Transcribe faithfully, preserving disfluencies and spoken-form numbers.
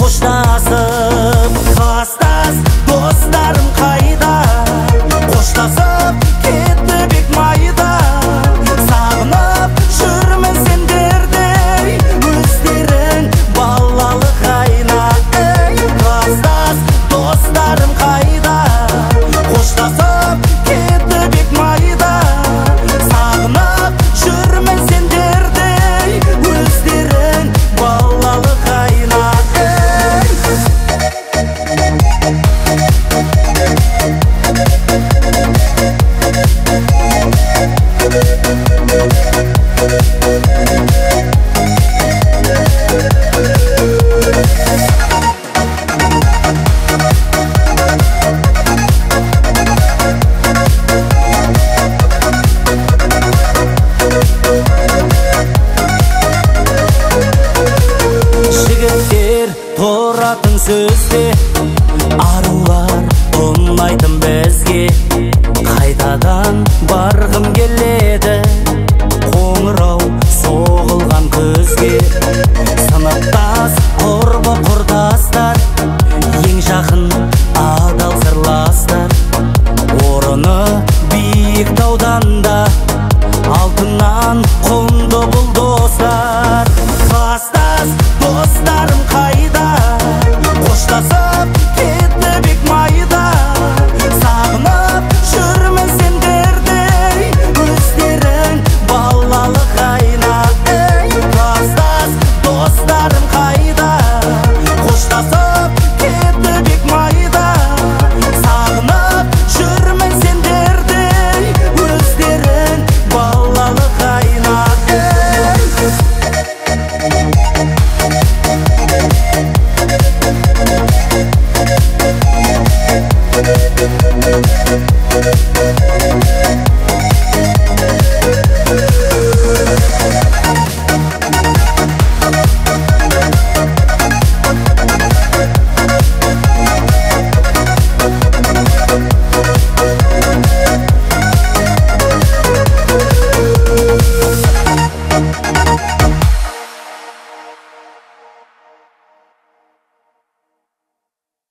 қоштасып қастас достарым қайда, қоштасып кетті бек майда. Сағынып жүрмін сендердей, өздерің балалық айна. Ей, қастас достарым қайда, қоштасып кетті бек майда. Сағынып жүрмін сендердей, өздерің балалық айна. Жігіттер тұратын сөзде, арулар ұнайтын бізге. Қайтадан барғым келеді,